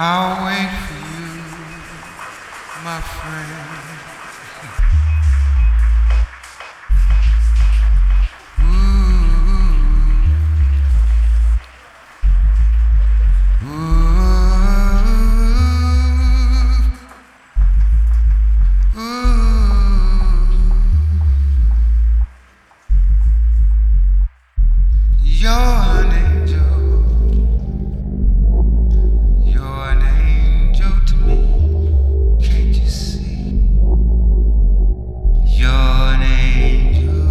I'll wait for you, my friend. You're an angel. You're an angel to me. Can't you see? You're an angel.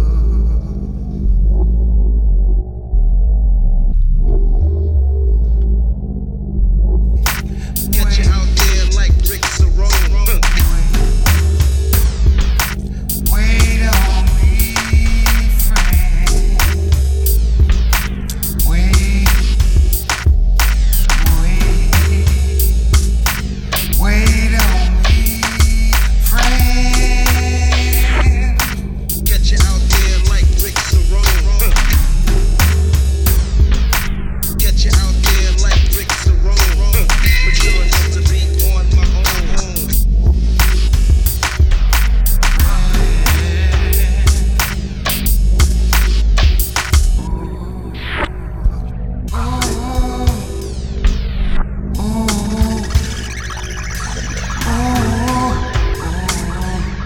Get you out there like Rick Cerrone. Wait on me, friend. Wait, wait on me, friend. Get you out there like Rick Cerrone. Get you out there like Rick Cerrone. Mature enough to be on my own.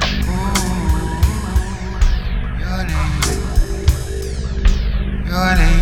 You're an angel.